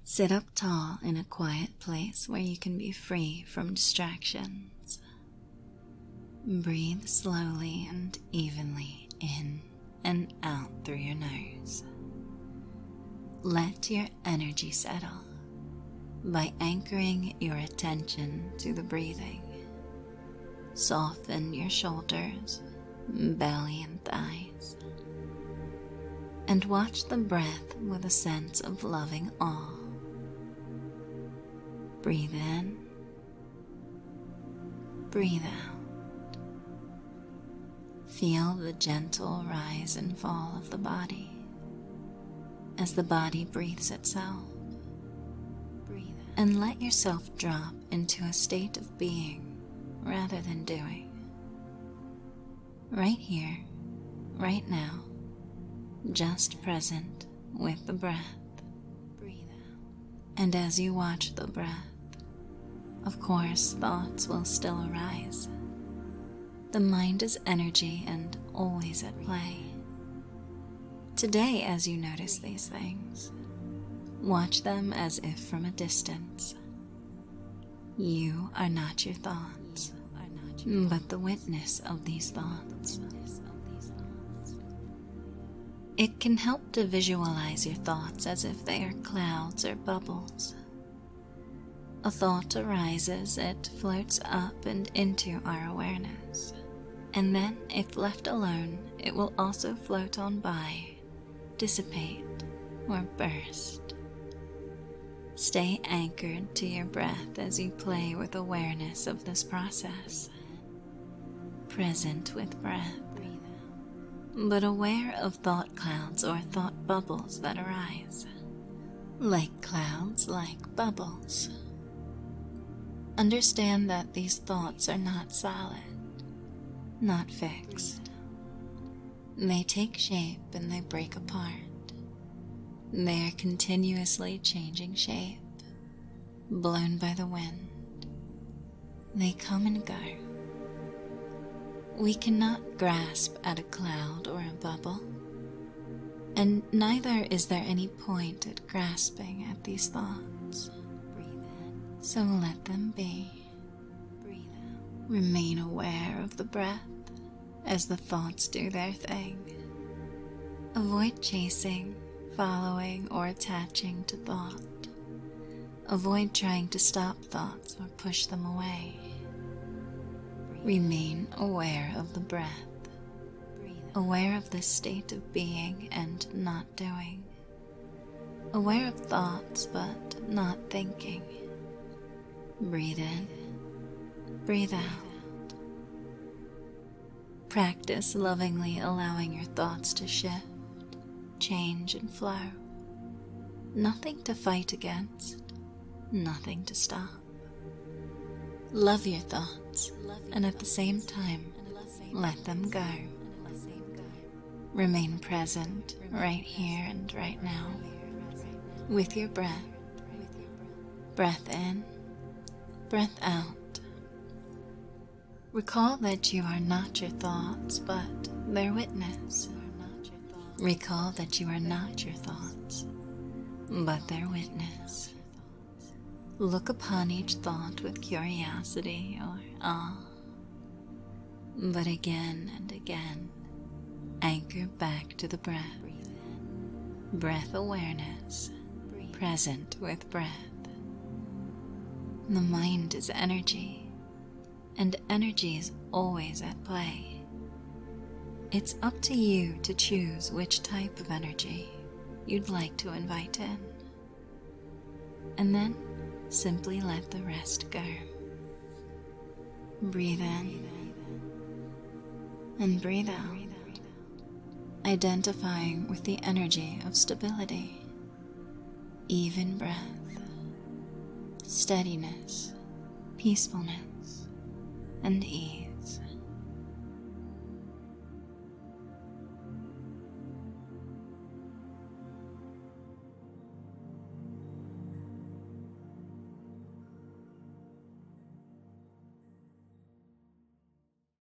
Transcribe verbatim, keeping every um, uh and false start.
Sit up tall in a quiet place where you can be free from distractions. Breathe slowly and evenly in and out through your nose. Let your energy settle by anchoring your attention to the breathing. Soften your shoulders, belly and thighs, and watch the breath with a sense of loving awe. Breathe in, breathe out. Feel the gentle rise and fall of the body as the body breathes itself. Breathe in, and let yourself drop into a state of being rather than doing. Right here, right now, just present with the breath. Breathe out. And as you watch the breath, of course, thoughts will still arise. The mind is energy and always at play. Today, as you notice these things, watch them as if from a distance. You are not your thoughts, but the witness of these thoughts. It can help to visualize your thoughts as if they are clouds or bubbles. A thought arises, it floats up and into our awareness, and then, if left alone, it will also float on by, dissipate, or burst. Stay anchored to your breath as you play with awareness of this process, present with breath, but aware of thought clouds or thought bubbles that arise. Like clouds, like bubbles. Understand that these thoughts are not solid, not fixed. They take shape and they break apart. They are continuously changing shape, blown by the wind. They come and go. We cannot grasp at a cloud or a bubble, and neither is there any point at grasping at these thoughts. So let them be. Breathe out. Remain aware of the breath as the thoughts do their thing. Avoid chasing, following, or attaching to thought. Avoid trying to stop thoughts or push them away. Remain aware of the breath, aware of this state of being and not doing, aware of thoughts but not thinking. Breathe in, breathe out. Practice lovingly allowing your thoughts to shift, change, and flow. Nothing to fight against, nothing to stop. Love your thoughts, and at the same time, let them go. Remain present right here and right now with your breath. Breath in, breath out. Recall that you are not your thoughts, but their witness. Recall that you are not your thoughts, but their witness. Look upon each thought with curiosity or awe, but again and again, anchor back to the breath. Breath awareness, present with breath. The mind is energy, and energy is always at play. It's up to you to choose which type of energy you'd like to invite in, and then simply let the rest go. Breathe in and breathe out, identifying with the energy of stability, even breath, steadiness, peacefulness, and ease.